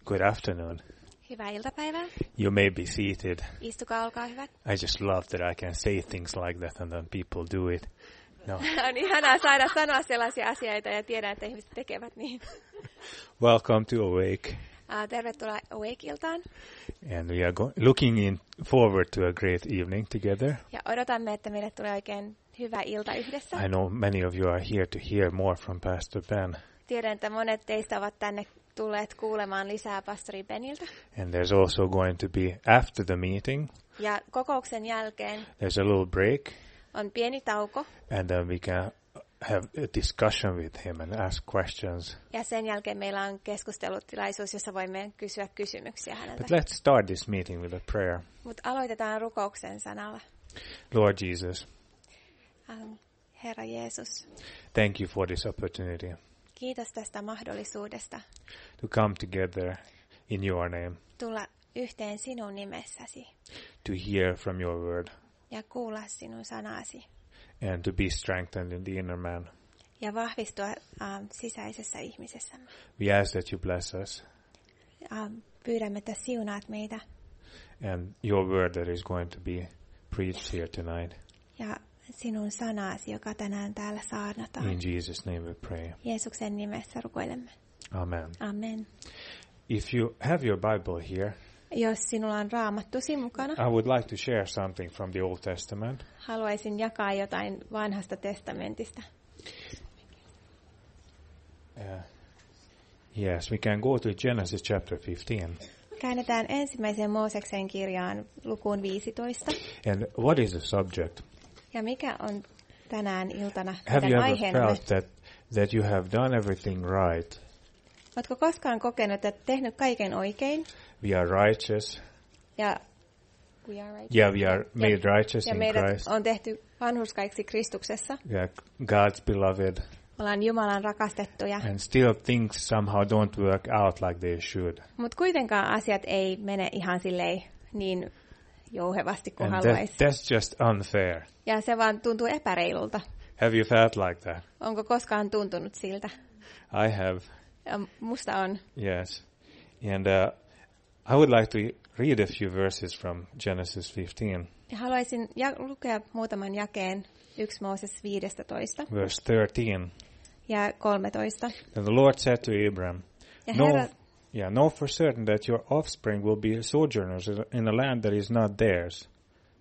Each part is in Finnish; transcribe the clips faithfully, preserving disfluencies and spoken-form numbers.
Good afternoon. Hyvää iltapäivää. You may be seated. Istukaa, olkaa hyvä. I just love that I can say things like that and then people do it. No. On ihanaa saada sanoa sellaisia asioita ja tiedän, että ihmiset tekevät niin. Welcome to Awake. Uh, tervetuloa Awake-iltaan. And we are go- looking in forward to a great evening together. Ja odotamme, että meille tulee oikein hyvä ilta yhdessä. I know many of you are here to hear more from Pastor Ben. Tiedän, että monet teistä ovat tänne tulleet kuulemaan lisää pastori Beniltä. And there's also going to be after the meeting. Ja kokouksen jälkeen There's a little break. On pieni tauko. And then we can have a discussion with him and ask questions. Ja sen jälkeen meillä on keskustelutilaisuus, jossa voimme kysyä kysymyksiä häneltä. But let's start this meeting with a prayer. Mutta aloitetaan rukouksen sanalla. Lord Jesus. Um, Herra Jeesus. Thank you for this opportunity. Kiitos tästä mahdollisuudesta. To come together in your name. Tulla yhteen sinun nimessäsi. To hear from your word. Ja kuulla sinun sanasi. And to be strengthened in the inner man. Ja vahvistua um, sisäisessä ihmisessämme. We ask that you bless us. Um, pyydämme, että siunaat meitä. And your word that is going to be preached here tonight. Ja sinun sanasi, joka tänään täällä saarnataan. In Jesus' name we pray. Jeesuksen nimessä rukoilemme. Amen. Amen. If you have your Bible here, jos sinulla on raamattusi mukana, I would like to share something from the Old Testament. Haluaisin jakaa jotain vanhasta testamentista. Uh, yes, we can go to Genesis chapter fifteen. Käännetään ensimmäiseen Mooseksen kirjaan lukuun viisitoista. And what is the subject? Ja mikä on tänään iltana Have you ever aiheena? felt that, that you have done everything right? Oletko koskaan kokenut, että tehnyt kaiken oikein? We are righteous. Ja we are righteous. Yeah, we are made ja, righteous ja in meidät Christ. on tehty vanhurskaiksi Kristuksessa. We are God's beloved. Ollaan Jumalan rakastettuja. And still things somehow don't work out like they should. Mutta kuitenkaan asiat ei mene ihan silleen niin jouhevasti kuin And haluaisi. that, that's just unfair. Ja se vaan tuntuu epäreilulta. Have you felt like that? Onko koskaan tuntunut siltä? I have. Ja musta on. Yes. And uh, I would like to read a few verses from Genesis fifteen. Ja haluaisin ja- lukea muutaman jakeen yksi Mooses viisitoista. Verse thirteen. Ja kolmetoista. And the Lord said to Abram, Ja know, Herra, yeah, know for certain that your offspring will be sojourners in a land that is not theirs.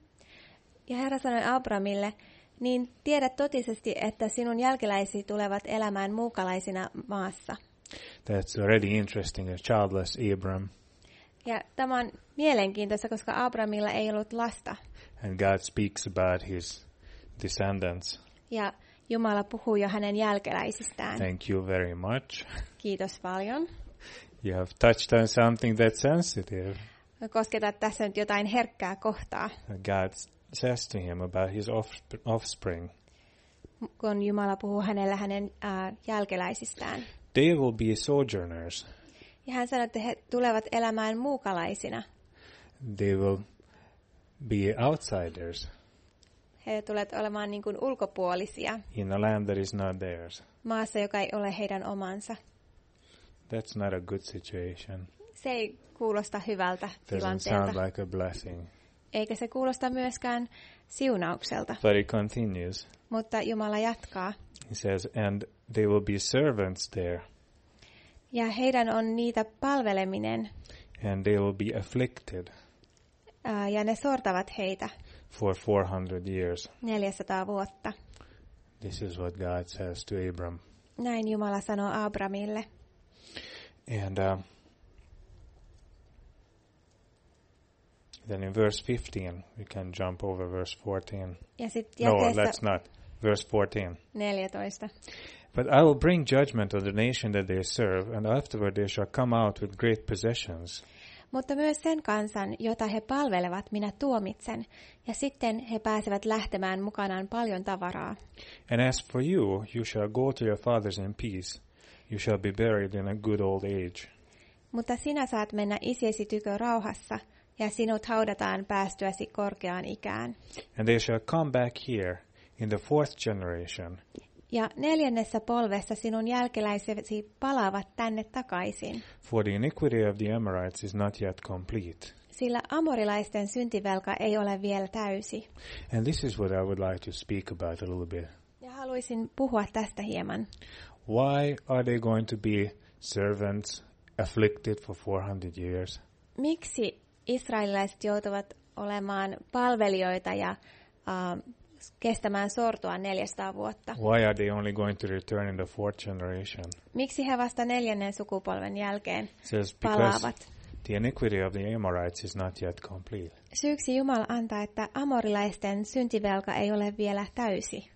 ja Herra sanoi Abramille, niin tiedät totisesti, että sinun jälkeläisi tulevat elämään muukalaisina maassa. That's already interesting, a childless Abram. Ja tämä on mielenkiintoista, koska Abramilla ei ollut lasta. And God speaks about his descendants. Ja Jumala puhuu jo hänen jälkeläisistään. Thank you very much. Kiitos paljon. You have touched on something that's sensitive. Kosketat tässä nyt jotain herkkää kohtaa, God says to him about his offsp- offspring. kun Jumala puhuu hänelle hänen äh, jälkeläisistään. They will be sojourners. Ja hän sanoi, että he tulevat elämään muukalaisina. They will be outsiders He tulevat olemaan niin kuin ulkopuolisia in a land that is not theirs. maassa, joka ei ole heidän omansa. That's not a good situation. Se ei kuulosta hyvältä Doesn't tilanteelta, sound like a blessing. eikä se kuulosta myöskään siunaukselta. But it continues. Mutta Jumala jatkaa. He says, and they will be servants there, Ja heidän on niitä palveleminen, and they will be afflicted ää, ja ne sortavat heitä for four hundred years. neljäsataa vuotta. This is what God says to Abram. Näin Jumala sanoo Abramille. And uh, then in verse fifteen, we can jump over verse fourteen. Ja sit No, jakeessa let's not. Verse fourteen. neljätoista. But I will bring judgment on the nation that they serve, and afterward they shall come out with great possessions. Mutta myös sen kansan, jota he palvelevat, minä tuomitsen, ja sitten he pääsevät lähtemään mukanaan paljon tavaraa. And as for you, you shall go to your fathers in peace. You shall be buried in a good old age. Mutta sinä saat mennä isiesi tykö rauhassa, ja sinut haudataan päästyäsi korkeaan ikään. And they shall come back here in the fourth generation. Ja neljännessä polvessa sinun jälkeläisesi palaavat tänne takaisin. For the iniquity of the Amorites is not yet complete. Sillä amorilaisten syntivelka ei ole vielä täysi. And this is what I would like to speak about a little bit. Ja haluaisin puhua tästä hieman. Why are they going to be servants afflicted for four hundred years? Miksi israelilaiset joutuvat olemaan palvelijoita ja uh, kestämään sortoa neljäsataa vuotta? Why are they only going to return in the fourth generation? Miksi he vasta neljännen sukupolven jälkeen Says palaavat? The iniquity of the Amorites is not yet complete. Syyksi Jumala antaa, että amorilaisten syntivelka ei ole vielä täysi.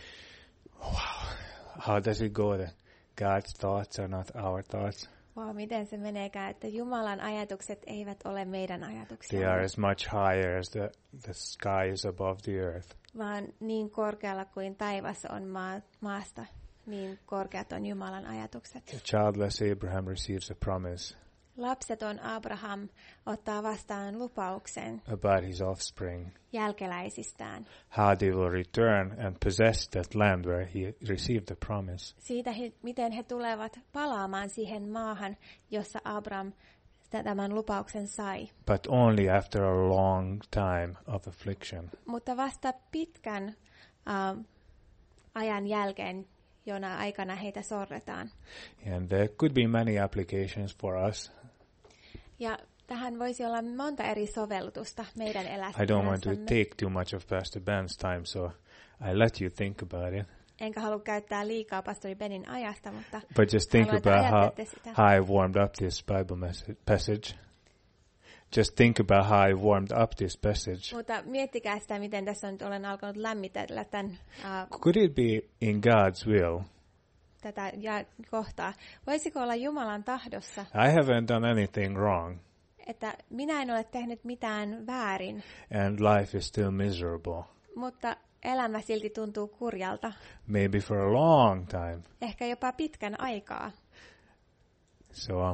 Wow. How does it go? That God's thoughts are not our thoughts. Wow, miten se meneekään, että Jumalan ajatukset eivät ole meidän ajatuksia. They are as much higher as the, the sky is above the earth. Vaan niin korkealla kuin taivas on maa, maasta, niin korkeat on Jumalan ajatukset. The childless Abraham receives a promise Lapseton Abraham ottaa vastaan lupauksen about his offspring, jälkeläisistään. how they will return and possess that land where he received the promise. Siitä, he, miten he tulevat palaamaan siihen maahan, jossa Abraham tämän lupauksen sai. But only after a long time of affliction. Mutta vasta pitkän uh, ajan jälkeen, jona aikana heitä sorretaan. And there could be many applications for us. Ja tähän voisi olla monta eri sovellutusta meidän elämässämme. I don't want to take too much of Pastor Ben's time, so I let you think about it. Enkä halua käyttää liikaa pastori Benin ajasta, mutta But just think haluan, että about how, ajattelette sitä. how I warmed up this Bible message, passage. Just think about how I warmed up this passage. Mutta miettikää sitä, miten tässä nyt olen alkanut lämmitellä tämän, uh, Could it be in God's will? tätä ja kohtaa. Voisiko olla Jumalan tahdossa, I haven't done anything wrong, että minä en ole tehnyt mitään väärin, and life is still miserable. mutta elämä silti tuntuu kurjalta, Maybe for a long time. ehkä jopa pitkän aikaa. So, uh,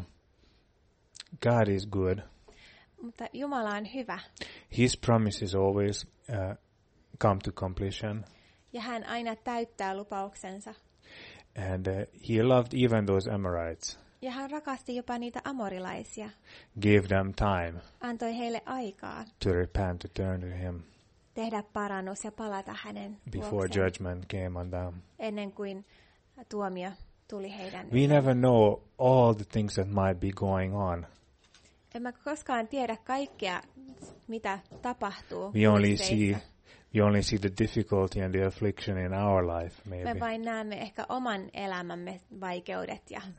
God is good. Mutta Jumala on hyvä, His promises always uh, come to completion. ja hän aina täyttää lupauksensa. And uh, he loved even those Amorites, Ja hän rakasti jopa niitä amorilaisia, gave them time antoi heille aikaa to repent, to turn to him tehdä parannus ja palata hänen before luokseen, judgment came on them. ennen kuin tuomio tuli heidän. We never know all the things that might be going on. En mä koskaan tiedä kaikkea, mitä tapahtuu. We only yhteisössä. see we only see the difficulty and the affliction in our life, maybe. Me vain näemme ehkä oman elämämme vaikeudet, ja,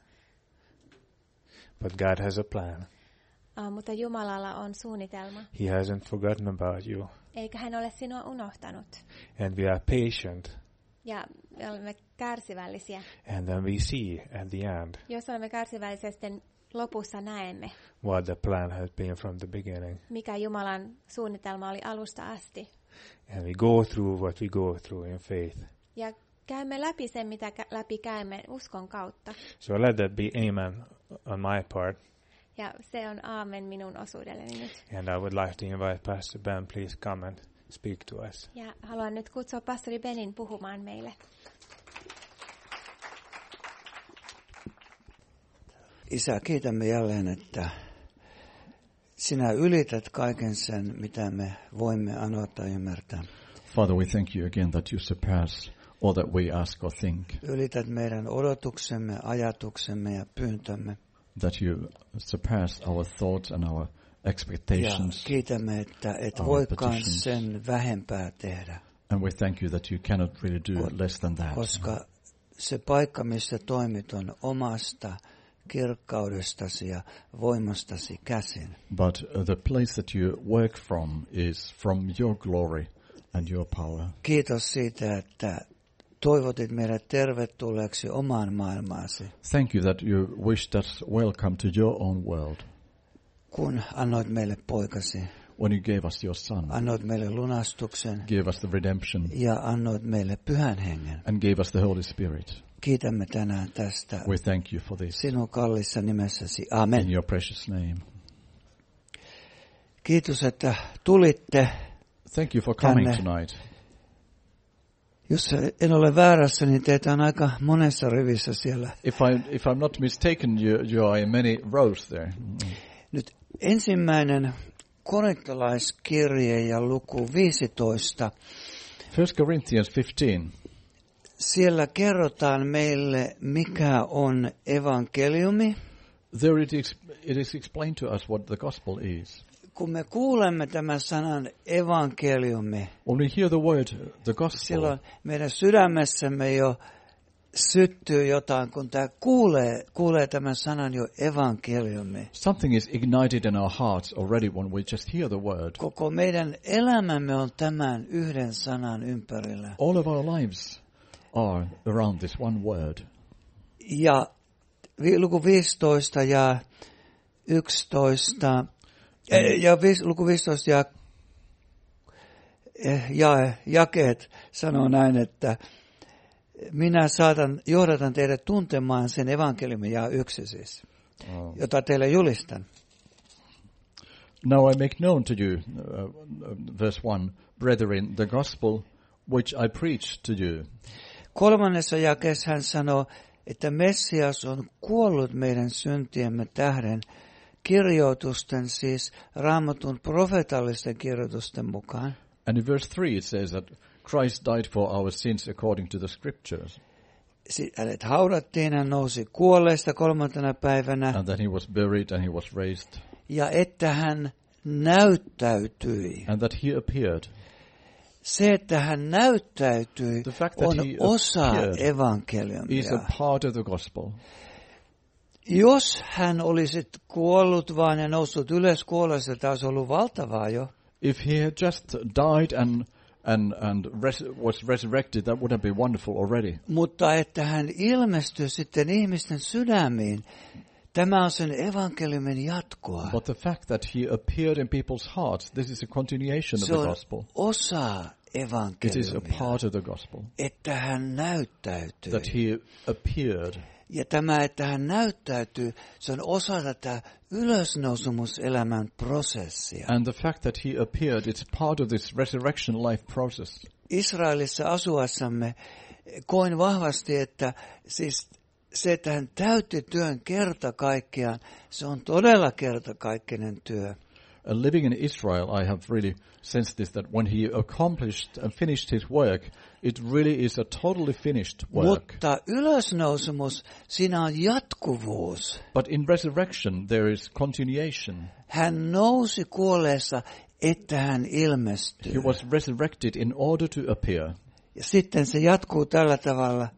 But God has a plan. uh, mutta Jumalalla on suunnitelma, He hasn't forgotten about you. eikä hän ole sinua unohtanut. And we are patient. Ja me olemme kärsivällisiä. And then we see at the end Jos olemme kärsivällisiä, sitten lopussa näemme, what the plan has been from the beginning. mikä Jumalan suunnitelma oli alusta asti. And we go through what we go through in faith. Ja käymme läpi sen, mitä kä- läpi käymme uskon kautta. So let that be amen on my part. Ja se on aamen minun osuudelleni nyt. And I would like to invite Pastor Ben, please come and speak to us. Ja haluan nyt kutsua pastori Benin puhumaan meille. Isä, kiitämme jälleen, että sinä ylität kaiken sen, mitä me voimme anoa tai ymmärtää. Father, we thank you again that you surpass all that we ask or think, Ylität meidän odotuksemme, ajatuksemme ja pyyntömme. that you surpass our thoughts and our Ja expectations. kiitämme, että et Our voikaan petitions. sen vähempää tehdä, And we thank you that you cannot really do less than that. koska se paikka, missä toimit, on omasta kirkkaudestasi ja voimastasi käsin. But uh, the place that you work from is from your glory and your power. Kiitos siitä, että toivotit meidät tervetulleeksi omaan maailmaasi, Thank you that you wished us welcome to your own world. kun annoit meille poikasi, When you gave us your son, annoit meille lunastuksen gave us the redemption, ja annoit meille pyhän hengen. and gave us the Holy Spirit. Kiitämme tänään tästä We thank you for this. sinun kallissa nimessäsi. In Amen. your precious name. Kiitos, että tulitte Thank you for coming Tänne. tonight. Jos en ole väärässä, niin teitä on aika monessa rivissä siellä. If I if I'm not mistaken, you you are in many rows there. Nyt ensimmäinen korintolaiskirje ja luku viisitoista. First Corinthians fifteen. Siellä kerrotaan meille, mikä on evankeliumi. There it is, it is explained to us what the gospel is. Kun me kuulemme tämän sanan evankeliumi, When we hear the word, the gospel, silloin meidän sydämessämme jo syttyy jotain, kun tämä kuulee, kuulee tämän sanan jo evankeliumi. something is ignited in our hearts already when we just hear the word. Koko meidän elämämme on tämän yhden sanan ympärillä. All of our lives are around this one word. Ja vi- luku viisitoista ja yksitoista, eh, ja viis, luku viisitoista ja, eh, ja jakeet sanoo näin, että minä saatan, johdatan teidät tuntemaan sen evankeliumin, ja yksi siis, Oh. jota teille julistan. Now I make known to you, uh, verse one, brethren, the gospel which I preach to you. Kolmannessa jakeessa hän sanoo, että Messias on kuollut meidän syntiemme tähden, kirjoitusten siis Raamatun profeetallisten kirjoitusten mukaan. And in verse three it says that Christ died for our sins according to the scriptures, Hänet haudattiin, hän nousi kuolleista kolmantena päivänä, and that he was buried and he was raised, ja että hän näyttäytyi. and that he appeared. Se, että hän näyttäytyi, The fact that on he osa appeared is evankeliumia. a part of the gospel. Jos hän olisi kuollut vaan ja noussut ylös kuolleista, tämä olisi ollut valtavaa jo. If he had just died and and and res- was resurrected, that would have been wonderful already. Mutta että hän ilmestyi sitten ihmisten sydämiin, tämä on sen evankeliumin jatkoa. But the fact that he appeared in people's hearts, this is a continuation of Se the on gospel. osa It is a evankeliumia, part of the gospel. että hän näyttäytyi. That he appeared. Ja tämä, että hän näyttäytyy, se on osa tätä ylösnousumuselämän prosessia. And the fact that he appeared, it's part of this resurrection life process. Israelissa asuassamme koin vahvasti, että siis se, että hän täytti työn kerta kaikkiaan, se on todella kertakaikkinen työ. Uh, living in Israel, I have really sensed this, that when he accomplished and finished his work, it really is a totally finished work. Mutta ylösnousemus, siinä on jatkuvuus. But in resurrection, there is continuation. Hän nousi kuolleessa, että hän ilmestyy. He was resurrected in order to appear. Ja sitten se jatkuu tällä tavalla.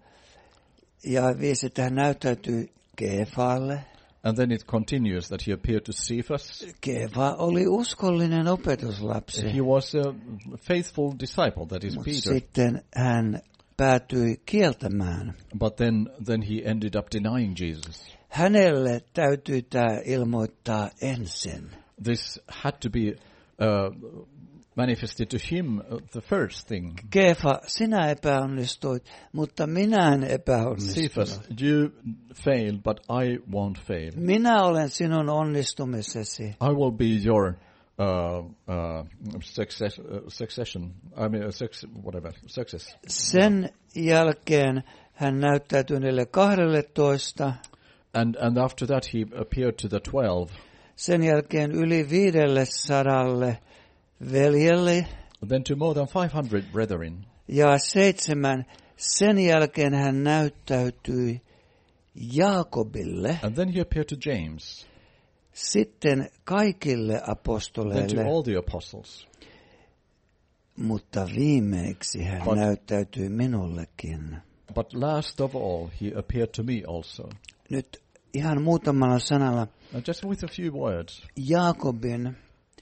Ja viisi, että hän näyttäytyy Keefalle. And then it continues that he appeared to Cephas. Keefa oli uskollinen opetuslapsi. He was a faithful disciple, that is Mut Peter. sitten hän päätyi kieltämään. But then, then he ended up denying Jesus. Hänelle täytyy tämä ilmoittaa ensin. This had to be uh, manifested to him, uh, the first thing. Keefa, sinä epäonnistuit, mutta minä en epäonnistunut. Cephas, you failed, but I won't fail. Minä olen sinun onnistumisesi. I will be your uh, uh, success, uh, succession. I mean, uh, success, whatever, success. Sen jälkeen hän näyttäytyi niille kahdelletoista. And and after that he appeared to the twelve. Sen jälkeen yli viidelle sadalle veljelle. Then to more than five hundred brethren. Ja seitsemän. Sen jälkeen hän näyttäytyi Jaakobille. And then he appeared to James. Sitten kaikille Then to apostoleille. all the apostles. Mutta viimeiksi hän But- näyttäytyi minullekin. But last of all, he appeared to me also. Nyt ihan muutamalla sanalla And just with a few words. Jaakobin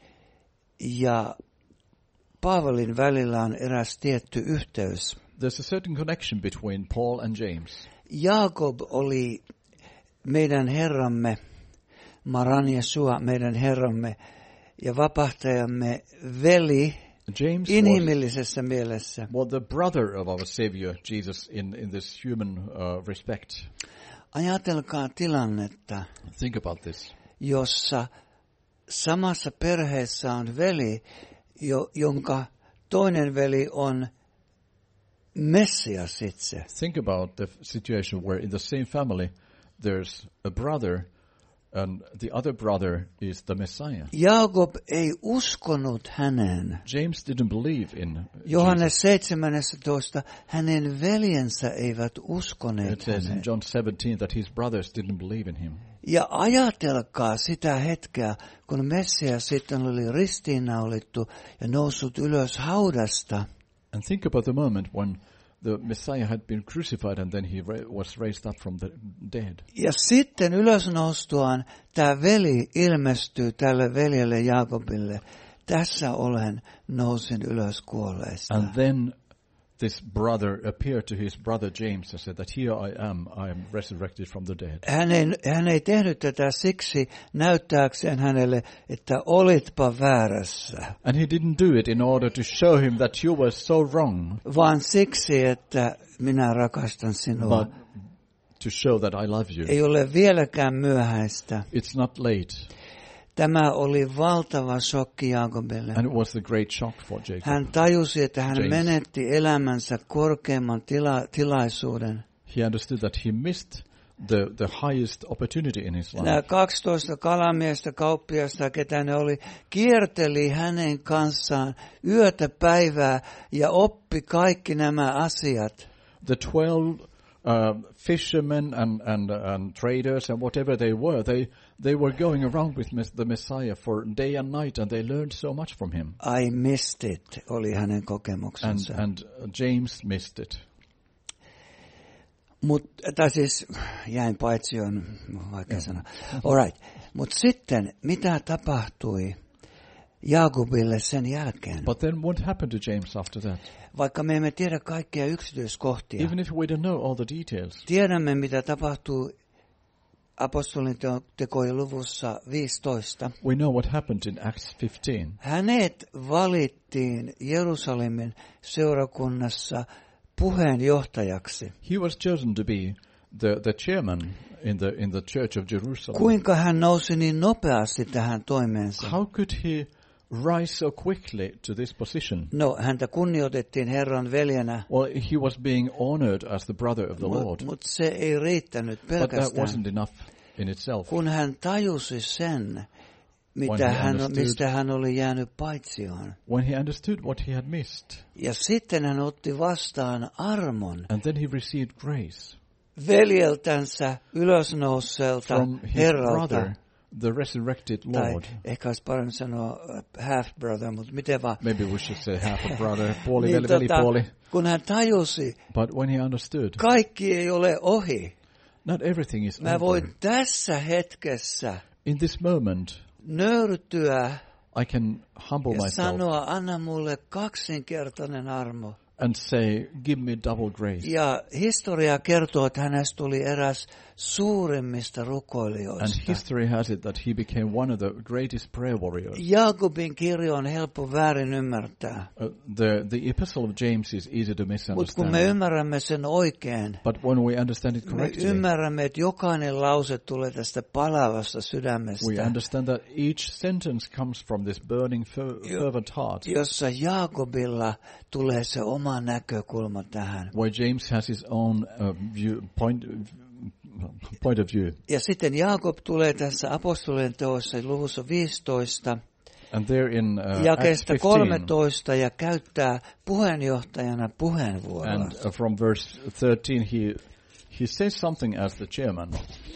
ja Paavalin välillä on eräs tietty yhteys. There's a certain connection between Paul and James. Jaakob oli meidän Herramme, Maran Jesua, meidän Herramme ja vapahtajamme veli James was, inhimillisessä mielessä. was the brother of our Savior Jesus in, in this human uh, respect. Ajatelkaa tilannetta, Think about this. jossa samassa perheessä on veli, jo, jonka toinen veli on Messias itse. Think about the situation where in the same family there's a brother and the other brother is the Messiah. Jaakob ei uskonut häneen. James didn't believe in Johannes seitsemäntoista hänen veljensä eivät uskoneet It says in häneen. John seventeen that his brothers didn't believe in him. Ja ajatelkaa sitä hetkeä, kun Messias sitten oli ristiinnaulittu ja noussut ylös haudasta. And think about the moment when the Messiah had been crucified and then he ra- was raised up from the dead. Ja sitten ylösnoustuaan tämä veli ilmestyy tälle veljelle Jaakobille. Tässä olen, nousin ylös kuolleista. And then this brother appeared to his brother James and said that here I am, I am resurrected from the dead. Hän ei, hän ei tehnyt tätä siksi näyttääkseen hänelle, että olitpa väärässä, And he didn't do it in order to show him that you were so wrong, vaan siksi, että minä rakastan sinua. but to show that I love you. Ei ole vieläkään myöhäistä. It's not late. Tämä oli valtava shokki Jaakobille. And it was a great shock for Jacob. Hän tajusi, että hän James. menetti elämänsä korkeimman tila, tilaisuuden. He understood that he missed the, the highest opportunity in his Nämä life. kaksitoista kalamiestä, kauppiasta, ketä ne oli, kierteli hänen kanssaan yötä päivää ja oppi kaikki nämä asiat. The twelve uh, fishermen and, and, and traders and whatever they were, they, they were going around with mes- the Messiah for day and night and they learned so much from him. I missed it, oli hänen And, kokemuksensa. and James missed it. Mut, tai siis jäin paitsioon, vaikea sanoa. All right. Mutta sitten, mitä tapahtui Jaakobille sen jälkeen? But then what happened to James after that? Vaikka me emme tiedä kaikkia yksityiskohtia, Even if we don't know all the details, tiedämme, mitä tapahtuu apostolin tekojen luvussa viisitoista. we know what happened in Acts fifteen. Hänet valittiin Jerusalemin seurakunnassa puheenjohtajaksi. He was chosen to be the, the chairman in the, in the church of Jerusalem. Kuinka hän nousi niin nopeasti tähän toimeensa? How could he rise so quickly to this position? No, häntä kunnioitettiin Herran veljenä, Well, he was being honored as the brother of the Lord. mutta mut se ei riittänyt But that pelkästään. wasn't enough in itself. Kun hän tajusi sen, mitä When he hän, understood- mistä hän oli jäänyt paitsioon. When he understood what he had missed, Ja sitten hän otti vastaan armon and then he received grace veljeltänsä ylösnouseelta from his Herralta. brother, the resurrected Tai Lord. ehkä olisi paremmin sanoa uh, half brother, mutta miten vaan. Maybe we should say half a brother, puoli Niin, veli, veli tota, puoli. kun hän tajusi, But when he understood, kaikki ei ole ohi. not everything is Mä over. voin tässä hetkessä In this moment, nöyrtyä I can humble ja myself sanoa, anna mulle kaksinkertainen armo. and say, give me double grace. Ja historia kertoo, että hänestä tuli eräs suurimmista And rukoilijoista. history has it that he became one of the greatest prayer warriors. Jaakobin kirja on helppo väärin ymmärtää, Uh, the, the epistle of James is easy to mutta kun me misunderstand. ymmärrämme sen oikein, But when we understand it me correctly, ymmärrämme, että jokainen lause tulee tästä palavasta we sydämestä, understand that each sentence comes from this burning, fer- Jo- fervent heart, jossa Jaakobilla tulee se oma näkökulma tähän. where James has his own uh, view, point, point of view. Ja sitten Jaakob tulee tässä apostolien teossa luvussa viisitoista, And there in uh, Acts jakeesta fifteen, kolmetoista ja käyttää puheenjohtajana puheenvuoroa. and uh, from verse thirteen, he he says something as the chairman.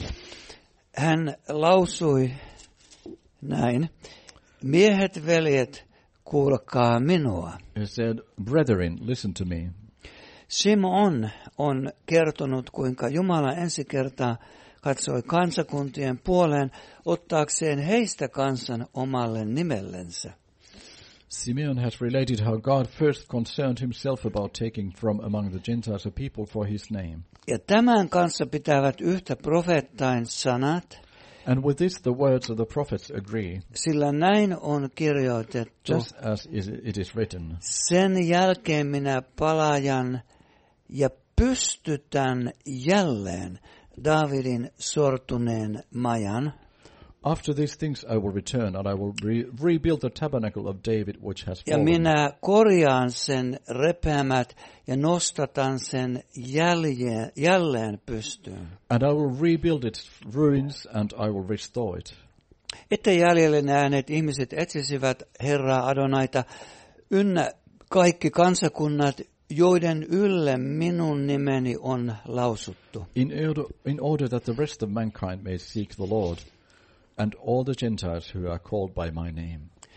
Hän lausui näin, miehet, veljet, kuulkaa minua. He said, "Brethren, listen to me." Simon on kertonut, kuinka Jumala ensi kertaa katsoi kansakuntien puoleen ottaakseen heistä kansan omalle nimellensä. Simeon has related how God first concerned himself about taking from among the Gentiles a people for his name. Ja tämän kanssa pitävät yhtä profeettain sanat, And with this the words of the prophets agree, sillä näin on kirjoitettu. just as is, it is written. Sen jälkeen minä palajan ja pystytän jälleen Daavidin sortuneen majan. After these things I will return, and I will re- rebuild the tabernacle of David, which has Ja fallen. minä korjaan sen repeämät ja nostatan sen jälje, jälleen pystyyn. And I will rebuild its ruins, and I will restore it. Että jäljelle jääneet ihmiset etsisivät Herraa Adonaita, ynnä kaikki kansakunnat, joiden ylle minun nimeni on lausuttu. In order, in order that the rest of mankind may seek the Lord, and all the Gentiles who are called by my name.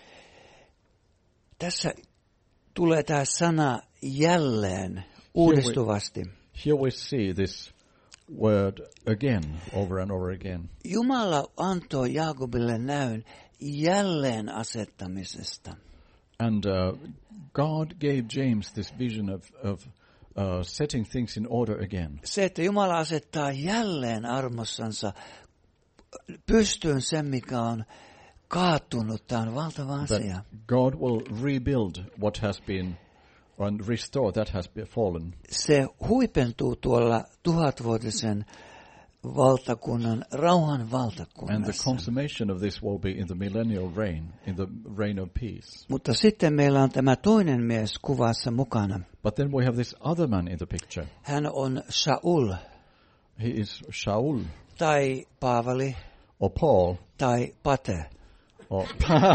Tässä tulee tämä sana jälleen uudistuvasti. Here we see this word again, over and over again. Jumala antoi Jaakobille näyn jälleen asettamisesta. And uh, God gave James this vision of, of uh, setting things in order again. Se, että Jumala asettaa jälleen armossansa pystyyn sen, mikä on kaatunut, tämä on valtava asia. God will rebuild what has been, and restore that has been fallen. Se huipentuu tuolla tuhatvuotisen valtakunnan, rauhan And the valtakunnassa. consummation of this will be in the millennial reign, in the reign of peace. Mutta sitten meillä on tämä toinen mies kuvassa mukana. But then we have this other man in the picture. Hän on Shaul, He is Shaul, tai Paavali, or Paul, tai Pate. or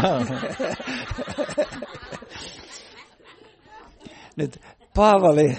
Nyt Paavali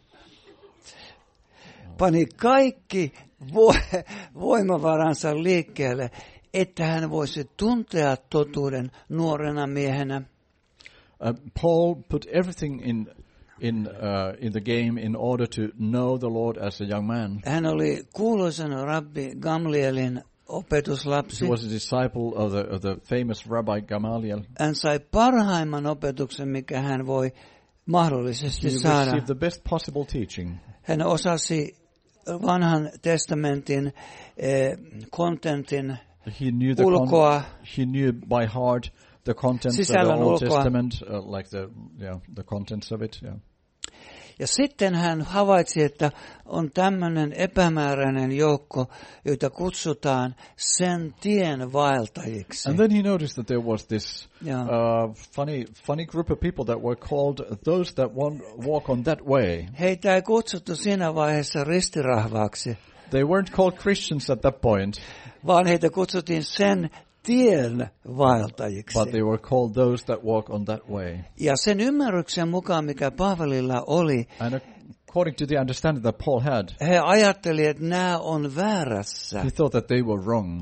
pani kaikki vo- voimavaransa liikkeelle, että hän voisi tuntea totuuden nuorena miehenä. uh, Paul put everything in in uh, in the game in order to know the Lord as a young man. Hän oli kuuluisan rabbi Gamlielin opetuslapsi. He was a disciple of the of the famous Rabbi Gamaliel. Hän sai parhaimman opetuksen, mikä hän voi mahdollisesti He saada. received the best possible teaching. Hän osasi vanhan testamentin eh, contentin He knew the ulkoa, he knew by heart the contents of the Sisällön Old ulkoa. Testament, uh, like the yeah the contents of it. Yeah. ja sitten hän havaitsi, että on tämmöinen epämääräinen joukko, joita kutsutaan sen tien vaeltajiksi. And then he noticed that there was this Yeah. uh, funny funny group of people that were called those that want, walk on that way. Heitä ei kutsuttu siinä vaiheessa ristirahvaaksi, They weren't called Christians at that point, vaan heitä kutsuttiin sen tien vaeltajiksi. but they were called those that walk on that way. Ja sen ymmärryksen mukaan, mikä Paavalilla oli, And according to the understanding that Paul had, he ajattelivat, että nämä on väärässä. he thought that they were wrong.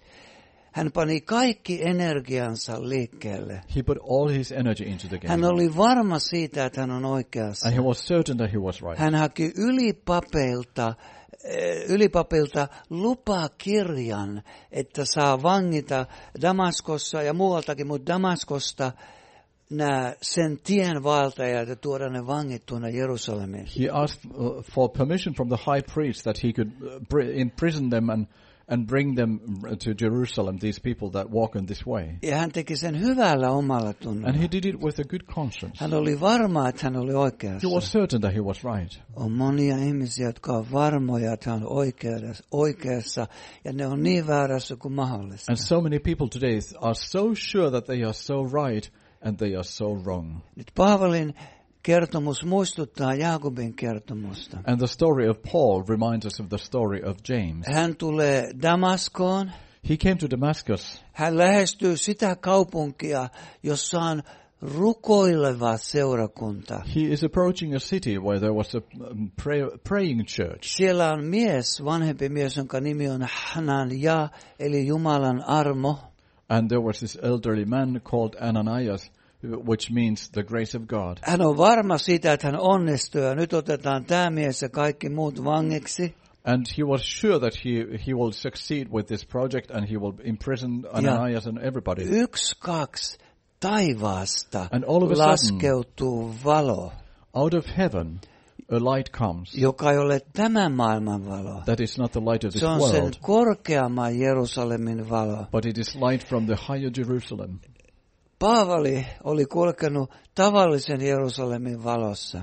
Hän pani kaikki energiansa liikkeelle. He put all his energy into the Hän game. oli varma siitä, että hän on oikeassa. And he was certain that he was right. Hän haki ylipapeilta, eh, ylipapeilta lupakirjan, että saa vangita Damaskossa ja muualtakin, mutta Damaskosta nämä sen tien vaeltajat ja tuoda ne vangittuna Jerusalemiin. He asked uh, for permission from the high priest that he could uh, br- imprison them and and bring them to Jerusalem, these people that walk in this way. Ja hän teki sen hyvällä omalla And tunnolla. he did it with a good conscience. Hän oli varma, että hän oli He oikeassa. was certain that he was right. On monia ihmisiä, jotka on varmoja, että hän on oikeassa, oikeassa ja ne on niin väärässä kuin mahdollista. And so many people today are so sure that they are so right and they are so wrong. Nyt Paavalin kertomus muistuttaa Jaakobin kertomusta. And the story of Paul reminds us of the story of James. Hän tulee Damaskoon. He came to Damascus. Hän lähestyy sitä kaupunkia, jossa on rukoileva seurakunta. He is approaching a city where there was a um, pray, praying church. Siellä on mies, vanhempi mies, jonka nimi on Hanania, eli Jumalan armo. And there was this elderly man called Ananias, which means the grace of God. Hän on varma siitä, että hän onnistuu ja nyt otetaan tämä mies ja kaikki muut vangiksi. And he was sure that he, he will succeed with this project and he will imprison Ananias and everybody. Yksi, kaksi, taivaasta And all of a sudden- laskeutuu valo, Out of heaven, a light comes. joka ei ole tämän maailman valo. That is not the light of this Se on sen world, korkeamman Jerusalemin valo. but it is light from the higher Jerusalem. Paavali oli kulkenut tavallisen Jerusalemin valossa.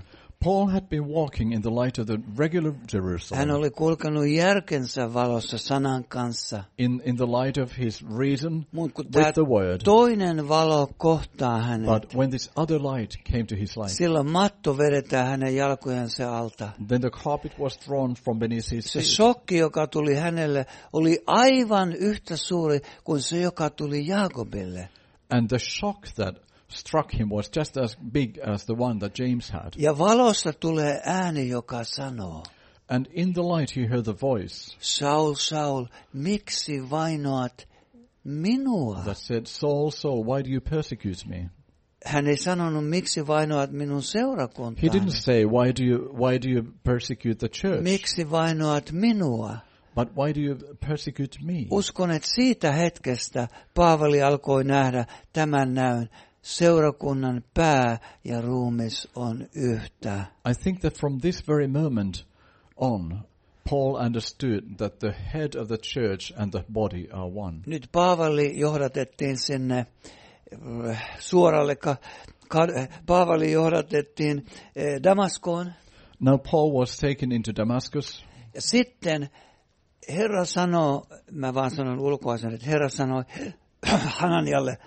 Paul had been walking in the light of the regular Hän Jerusalem, oli kulkenut järkensä valossa sanan kanssa. in, in the light of his reason Mut kun with tämä the word. toinen valo kohtaa hänet, But when this other light came to his life, silloin matto vedetään hänen jalkojensa alta. then the carpet was drawn from beneath his Se feet. shokki, joka tuli hänelle, oli aivan yhtä suuri kuin se, joka tuli Jaakobille. And the shock that struck him was just as big as the one that James had. Ja valosta tulee ääni, joka sanoo, And in the light he heard the voice Saul, Saul, miksi vainoat minua? that said, Saul, Saul, why do you persecute me? Hän ei sanonut, miksi vainoat minun He seurakuntaani. didn't say, why do you, why do you persecute the church? Miksi vainoat minua? But why do you persecute me? Uskon, että siitä hetkestä Paavali alkoi nähdä tämän näyn. Seurakunnan pää ja ruumis on yhtä. I think that from this very moment on, Paul understood that the head of the church and the body are one. Nyt Paavali johdatettiin sinne äh, suoralle, ka, ka, Paavali johdatettiin äh, Damaskoon. Now Paul was taken into Damascus, Ja sitten Herra sanoo, mä vaan sanon ulkoasen, että Herra sanoi Hananialle,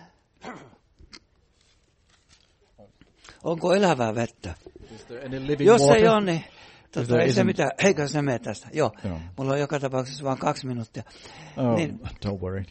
onko elävää vettä? Is there any living Jos water? ei ole, niin tota, there ei se isn't- mitään. Eikä se mene tästä. Joo, Joo. mulla on joka tapauksessa vain kaksi minuuttia. Oh, Niin. don't worry.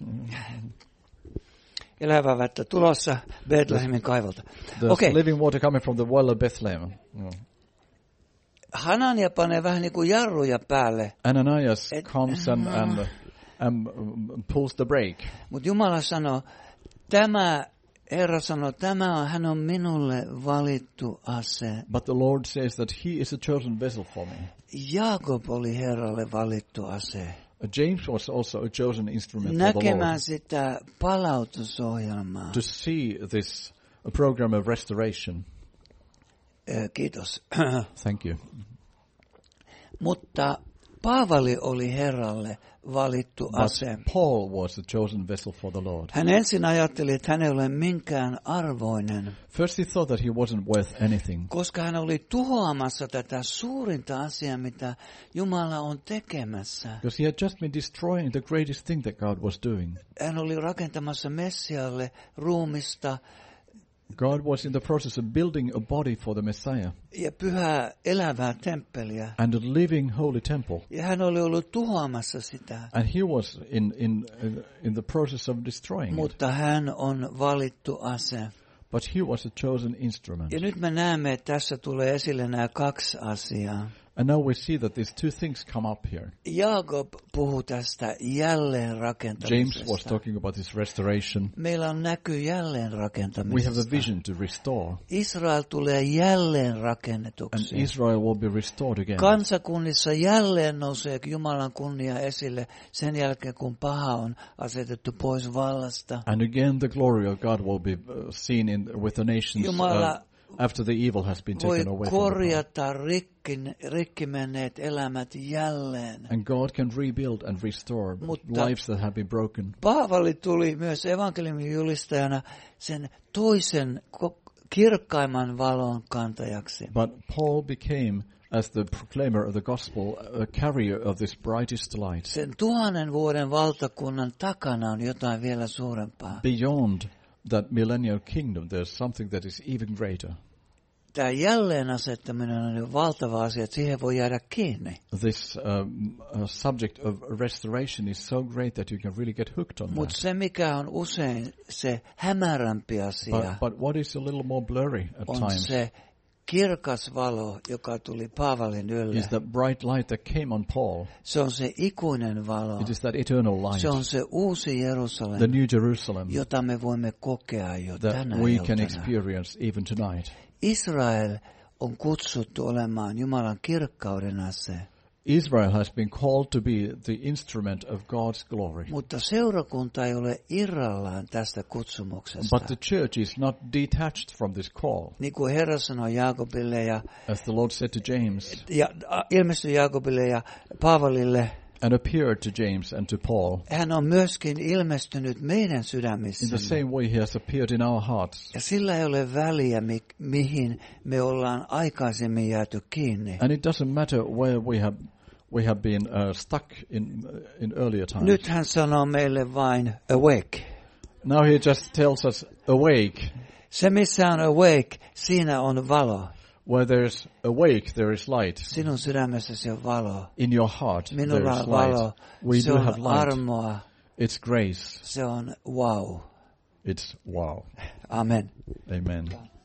Elävää vettä tulossa Betlehemin kaivolta. There's Okei, living water coming from the well of Bethlehem. Oh. Hanania panee vähän niin kuin jarruja päälle, Ananias Et- comes and, and, and um, pulls the brake. mutta Jumala sanoo, tämä, Herra sanoo, tämä on, hän on minulle valittu ase. But the Lord says that he is a chosen vessel for me. Jaakob oli Herralle valittu ase. Uh, James was also a chosen instrument for the Näkemään Lord sitä palautusohjelmaa. to see this a program of restoration. Ö, Kiitos. Thank you. Mutta Paavali oli Herralle valittu ase. But Paul was a chosen vessel for the Lord. Hän ensin ajatteli, että hän ei ole minkään arvoinen, First he thought that he wasn't worth anything koska hän oli tuhoamassa tätä suurinta asiaa, mitä Jumala on tekemässä. because he had just been destroying the greatest thing that God was doing. Hän oli rakentamassa Messialle ruumista God was in the process of building a body for the Messiah ja pyhää elävää temppeliä. and a living holy temple. Ja hän oli ollut tuhoamassa sitä. And he was in, in, in the process of destroying it. Mutta hän on valittu ase. But he was a chosen instrument. Ja nyt me näemme, että tässä tulee esille nämä kaksi asiaa. And now we see that these two things come up here. Jaakob puhuu tästä jälleen James was rakentamisesta. talking about this restoration. Meillä on näky jälleen We have a rakentamisesta. vision to restore. Israel tulee jälleen And rakennetuksi. Israel will be restored again. Kansakunnissa jälleen nousee Jumalan kunnia esille sen jälkeen, kun paha on asetettu pois vallasta. And again the glory of God will be uh, seen in, with the nations Jumala uh, after the evil has been voi taken away from the korjata rikki, rikki menneet elämät jälleen. And God can rebuild and restore Mutta- lives that have been broken. Paavali tuli myös evankeliumin julistajana sen toisen ko- kirkkaimman valon kantajaksi. But Paul became, as the proclaimer of the gospel, a carrier of this brightest light. Sen tuhannen vuoden valtakunnan takana on jotain vielä suurempaa. Beyond that millennial kingdom, there's something that is even greater. Tämä jälleen asettaminen on jo valtava asia, että siihen voi jäädä kiinni. This um, uh, subject of restoration is so great that you can really get hooked on Mutta that. se, mikä on usein se hämärämpi asia, But, but what is a little more blurry at on times se kirkas valo, joka tuli Paavalin ylle. is the bright light that came on Paul. Se on se ikuinen valo. It is that eternal light, Se on se uusi the Jerusalem, New Jerusalem, jota me voimme kokea jo that tänä we can iltana. experience even tonight. Israel on kutsuttu olemaan Jumalan kirkkauden ase, Israel has been called to be the instrument of God's glory. mutta seurakunta ei ole irrallaan tästä kutsumuksesta. But the church is not detached from this call. Niin kuin Herra sanoi Jaakobille ja, As the Lord said to James, ja a- ilmestyi Jaakobille ja Paavalille, and appeared to James and to Paul. Hän on myöskin ilmestynyt meidän In the sydämissämme. same way he has appeared in our hearts. Ja sillä ei ole väliä, mi- mihin me ollaan aikaisemmin jääty kiinni. And it doesn't matter where we have we have been uh, stuck in uh, in earlier times. Nyt hän sanoo meille vain awake. Now he just tells us, awake. Se missä on awake, siinä on valo. Where there's awake, there is light. Sinun sydämessäsi on valo. In your heart, there Minulla is on valo. light. We Se do on have light. armoa. It's grace. Se on wow. It's wow. Amen. Amen.